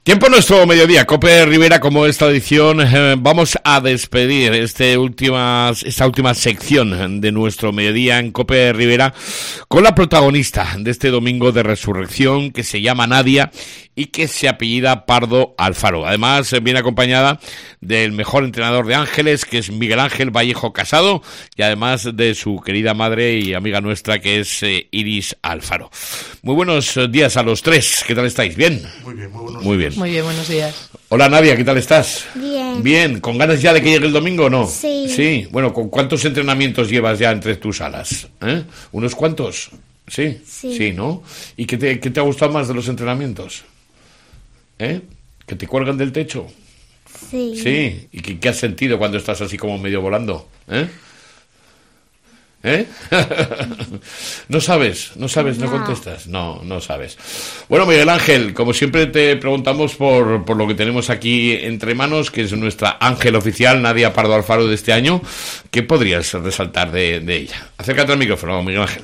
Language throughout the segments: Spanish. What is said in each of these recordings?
Tiempo nuestro mediodía, COPE Rivera, como esta edición, vamos a despedir esta última sección de nuestro mediodía en COPE Rivera con la protagonista de este domingo de resurrección, que se llama Nadia y que se apellida Pardo Alfaro. Además, viene acompañada del mejor entrenador de Ángeles, que es Miguel Ángel Vallejo Casado, y además de su querida madre y amiga nuestra, que es Iris Alfaro. Muy buenos días a los tres, ¿qué tal estáis? ¿Bien? Muy bien, muy buenos Muy bien. Muy bien, buenos días. Hola Nadia, ¿qué tal estás? Bien. Bien, ¿con ganas ya de que llegue el domingo o no? Sí. Sí, bueno, ¿con cuántos entrenamientos llevas ya entre tus alas? ¿Unos cuantos? Sí. Sí. Sí, ¿no? ¿Y qué te ha gustado más de los entrenamientos? ¿Que te cuelgan del techo? Sí. Sí. ¿Y qué has sentido cuando estás así como medio volando? ¿No sabes? ¿No contestas? No sabes. Bueno, Miguel Ángel, como siempre te preguntamos por lo que tenemos aquí entre manos, que es nuestra ángel oficial, Nadia Pardo Alfaro de este año. ¿Qué podrías resaltar de ella? Acércate al micrófono, Miguel Ángel.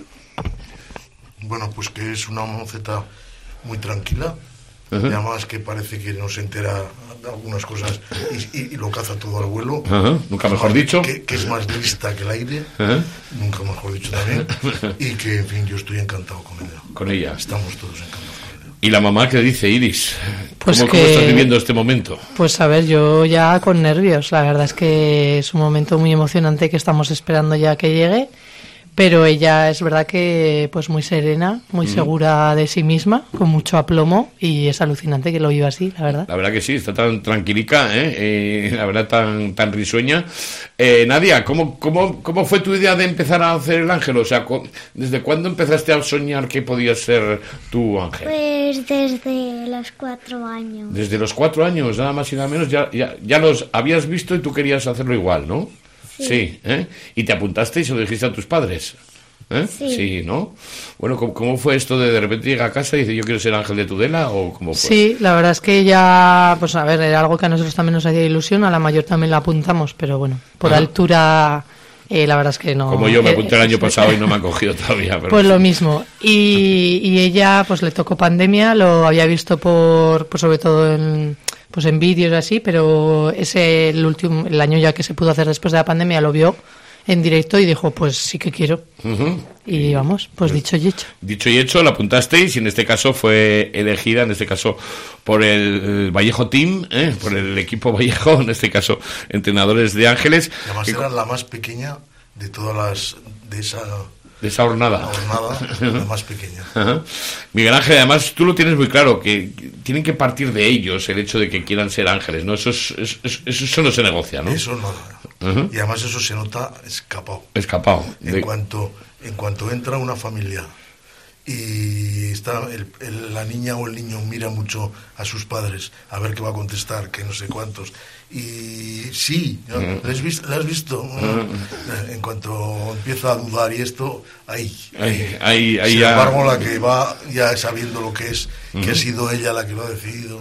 Bueno, pues que es una moceta muy tranquila. Uh-huh. Y además que parece que no se entera de algunas cosas y lo caza todo al vuelo. Uh-huh. Nunca mejor dicho. Que es más lista que el aire. Uh-huh. Nunca mejor dicho también. Y que, en fin, yo estoy encantado con ella. Con ella. Estamos todos encantados con ella. ¿Y la mamá qué dice, Iris? Pues ¿Cómo estás viviendo este momento? Pues a ver, yo ya con nervios. La verdad es que es un momento muy emocionante que estamos esperando ya que llegue. Pero ella es verdad que pues muy serena, muy segura de sí misma, con mucho aplomo, y es alucinante que lo viva así, la verdad. La verdad que sí, está tan tranquilica, la verdad tan risueña. Nadia, ¿cómo fue tu idea de empezar a hacer el ángel? O sea, ¿desde cuándo empezaste a soñar que podías ser tu ángel? Pues desde los 4 años. Desde los 4 años, nada más y nada menos, ya los habías visto y tú querías hacerlo igual, ¿no? Sí. ¿Y te apuntaste y se lo dijiste a tus padres? Sí, ¿no? Bueno, ¿cómo fue esto de repente llega a casa y dice yo quiero ser ángel de Tudela o cómo fue? Sí, la verdad es que ya, pues a ver, era algo que a nosotros también nos hacía ilusión, a la mayor también la apuntamos, pero bueno, por altura, la verdad es que no. Como yo me apunté el año pasado y no me han cogido todavía. Pero pues lo mismo. Y ella, pues le tocó pandemia, lo había visto pues sobre todo en vídeos así, pero el año ya que se pudo hacer después de la pandemia lo vio en directo y dijo, pues sí que quiero. Uh-huh. Y vamos, pues dicho y hecho. Dicho y hecho, la apuntasteis y en este caso fue elegida, en este caso por el Vallejo Team, por el equipo Vallejo, en este caso entrenadores de Ángeles. Además era la más pequeña de todas de esa hornada. La más pequeña. Uh-huh. Miguel Ángel, además tú lo tienes muy claro, que tienen que partir de ellos el hecho de que quieran ser ángeles, ¿no? Eso no se negocia, ¿no? Eso no. Uh-huh. Y además eso se nota escapado. En cuanto entra una familia y está la niña o el niño mira mucho a sus padres a ver qué va a contestar, que no sé cuántos, y sí, ¿no? ¿La has visto? En cuanto empieza a dudar y esto, ahí sin embargo la que va ya sabiendo lo que es, que ha sido ella la que lo ha decidido.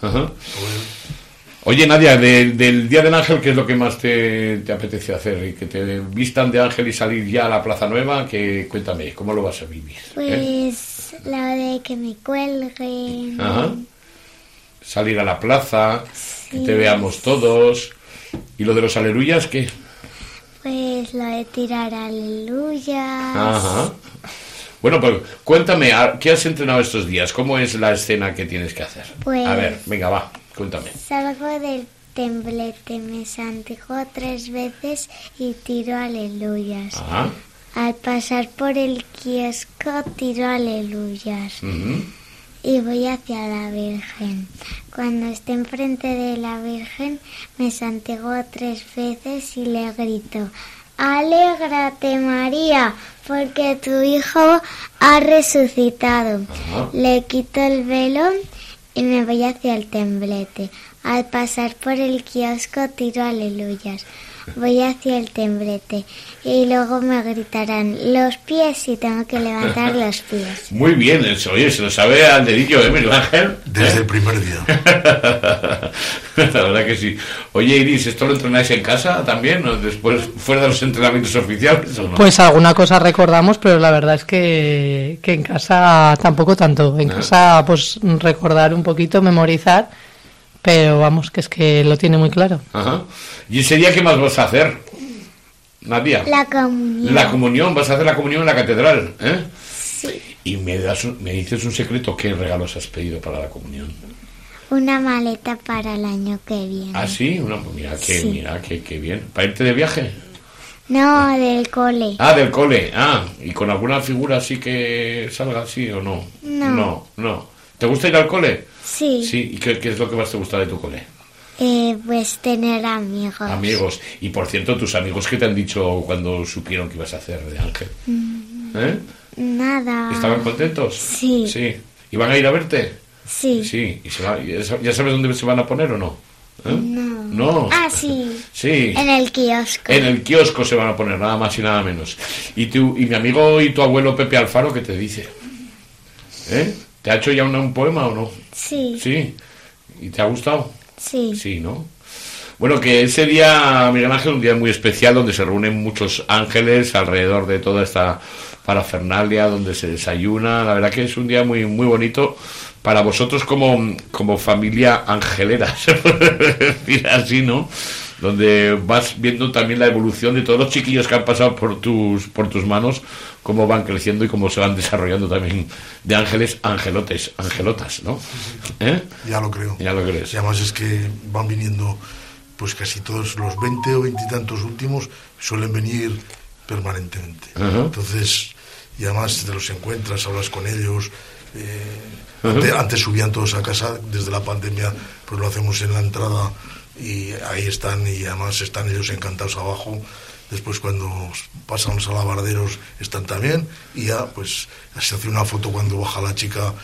Oye, Nadia, del Día del Ángel, ¿qué es lo que más te apetece hacer? ¿Y que te vistan de ángel y salir ya a la Plaza Nueva? Cuéntame, ¿cómo lo vas a vivir? Pues la de que me cuelguen. Ajá. Salir a la plaza, sí, que te veamos todos. ¿Y lo de los aleluyas, qué? Pues lo de tirar aleluyas. Ajá. Bueno, pues cuéntame, ¿qué has entrenado estos días? ¿Cómo es la escena que tienes que hacer? Pues, a ver, venga, va. Cuéntame. Salgo del temblete, me santigo 3 veces y tiro aleluyas. Ajá. Al pasar por el kiosco tiro aleluyas. Uh-huh. Y voy hacia la Virgen. Cuando esté enfrente de la Virgen me santigo 3 veces y le grito: ¡Alégrate, María, porque tu hijo ha resucitado! Ajá. Le quito el velo y me voy hacia el temblete. Al pasar por el kiosco tiro aleluyas. Voy hacia el temblete y luego me gritarán los pies y tengo que levantar los pies. Muy bien, eso, oye, se lo sabe al dedillo, Miguel Ángel. Desde el primer día. La verdad que sí. Oye, Iris, ¿esto lo entrenáis en casa también? ¿O después, fuera de los entrenamientos oficiales o no? Pues alguna cosa recordamos, pero la verdad es que en casa tampoco tanto. En casa, pues recordar un poquito, memorizar. pero vamos, que es que lo tiene muy claro. Ajá. ¿Y ese día qué más vas a hacer, Nadia? La comunión. La comunión, vas a hacer la comunión en la catedral, ¿eh? Sí. Y me dices un secreto, ¿qué regalos has pedido para la comunión? Una maleta para el año que viene. ¿Ah, sí? Mira qué bien. ¿Para irte de viaje? No, del cole. Ah, del cole. Ah, ¿y con alguna figura así que salga así o no? No. ¿Te gusta ir al cole? Sí. Sí, ¿y qué es lo que más te gusta de tu cole? Pues tener amigos. Amigos. Y por cierto, tus amigos, ¿qué te han dicho cuando supieron que ibas a hacer de ángel? Nada. ¿Estaban contentos? Sí. Sí. ¿Y van a ir a verte? Sí. Sí. ¿Y ya sabes dónde se van a poner o no? No. Ah, sí. Sí. En el kiosco. En el kiosco se van a poner, nada más y nada menos. Y mi amigo y tu abuelo Pepe Alfaro, ¿qué te dice? ¿Te ha hecho ya un poema o no? Sí. Sí. ¿Y te ha gustado? Sí. Sí, ¿no? Bueno, que ese día, Miguel Ángel, un día muy especial donde se reúnen muchos ángeles alrededor de toda esta parafernalia, donde se desayuna. La verdad que es un día muy, muy bonito para vosotros como familia angelera, se puede decir así, ¿no? Donde vas viendo también la evolución de todos los chiquillos que han pasado por tus manos, cómo van creciendo y cómo se van desarrollando también de ángeles, angelotas, ¿no? Ya lo creo. Ya lo crees. Y además es que van viniendo, pues casi todos los 20 o 20 y tantos últimos suelen venir permanentemente. Uh-huh. Entonces, y además te los encuentras, hablas con ellos. Antes subían todos a casa, desde la pandemia, pues lo hacemos en la entrada y ahí están, y además están ellos encantados abajo. Después cuando pasamos a Lavarderos están también, y ya pues se hace una foto cuando baja la chica,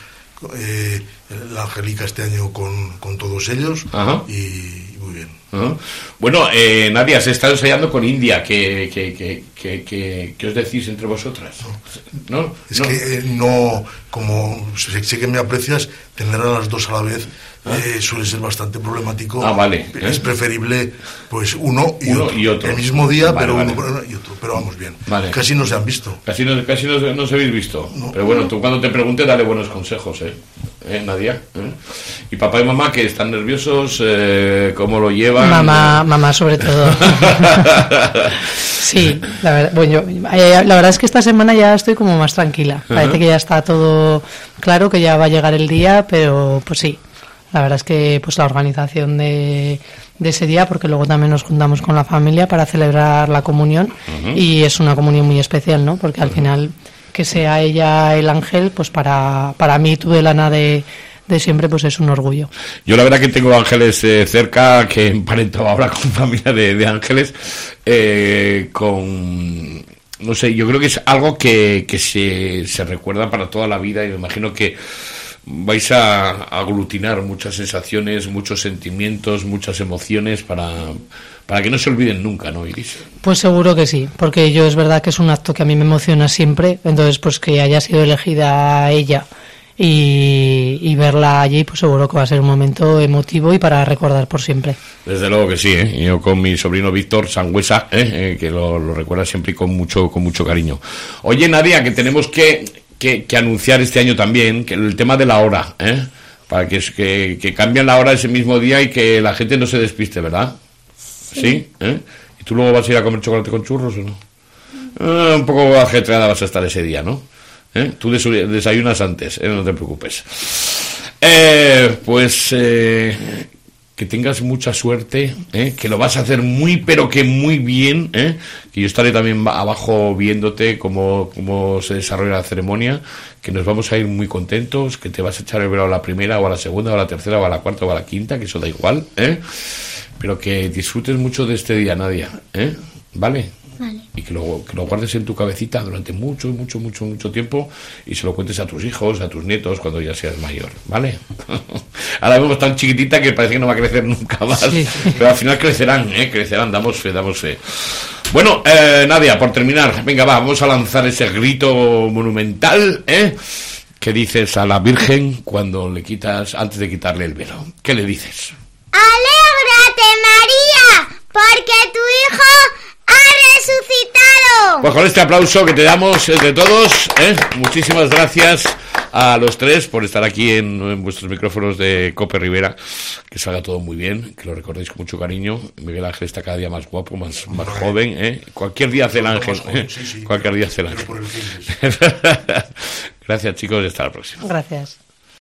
la Angélica este año con todos ellos. Uh-huh. Y muy bien. Uh-huh. Bueno, Nadia, se está ensayando con India. ¿Qué os decís entre vosotras? ¿No? Es que no, como sé que me aprecias, tener a las dos a la vez suele ser bastante problemático. Vale. Es preferible pues uno y otro. El mismo día, vale, pero uno y otro. Pero vamos bien. Vale. Casi no se han visto. Casi no os habéis visto. No. Pero bueno, tú cuando te pregunte, dale buenos consejos, Nadia. Y papá y mamá, que están nerviosos, ¿cómo lo llevan? Mamá sobre todo. Sí, la verdad es que esta semana ya estoy como más tranquila. Parece que ya está todo claro, que ya va a llegar el día, pero pues sí. La verdad es que pues la organización de ese día, porque luego también nos juntamos con la familia para celebrar la comunión, y es una comunión muy especial, ¿no? Porque al final que sea ella el ángel, pues para mí, Tudelana de siempre, pues es un orgullo. Yo la verdad que tengo ángeles cerca, que emparento ahora con familia de ángeles, no sé, yo creo que es algo que se recuerda para toda la vida, y me imagino que vais a aglutinar muchas sensaciones, muchos sentimientos, muchas emociones para que no se olviden nunca, ¿no, Iris? Pues seguro que sí, porque es verdad que es un acto que a mí me emociona siempre, entonces pues que haya sido elegida ella y verla allí, pues seguro que va a ser un momento emotivo y para recordar por siempre. Desde luego que sí, yo con mi sobrino Víctor Sangüesa, que lo recuerda siempre y con mucho cariño. Oye, Nadia, que tenemos que anunciar este año también que el tema de la hora, para que cambien la hora ese mismo día y que la gente no se despiste, ¿verdad? Sí. ¿Y tú luego vas a ir a comer chocolate con churros o no? Un poco ajetreada vas a estar ese día, ¿no? Tú desayunas antes, no te preocupes. Que tengas mucha suerte, que lo vas a hacer muy, pero que muy bien, que yo estaré también abajo viéndote cómo se desarrolla la ceremonia, que nos vamos a ir muy contentos, que te vas a echar el velo a la primera, o a la segunda, o a la tercera, o a la cuarta, o a la quinta, que eso da igual, pero que disfrutes mucho de este día, Nadia, ¿vale? Vale. Y que lo guardes en tu cabecita durante mucho tiempo, y se lo cuentes a tus hijos, a tus nietos, cuando ya seas mayor, ¿vale? Ahora vemos tan chiquitita que parece que no va a crecer nunca más, sí. Pero al final crecerán, damos fe. Bueno, Nadia, por terminar, venga, vamos a lanzar ese grito monumental, ¿Qué dices a la Virgen cuando le quitas, antes de quitarle el velo? ¿Qué le dices? ¡Alégrate, María! Porque tu hijo ha resucitado Pues con este aplauso que te damos entre todos, muchísimas gracias a los tres por estar aquí en vuestros micrófonos de COPE Rivera. Que salga todo muy bien, que lo recordéis con mucho cariño. Miguel Ángel está cada día más guapo, más joven. Cualquier día hace el ángel. Cualquier día hace el ángel. Gracias, chicos, y hasta la próxima. Gracias.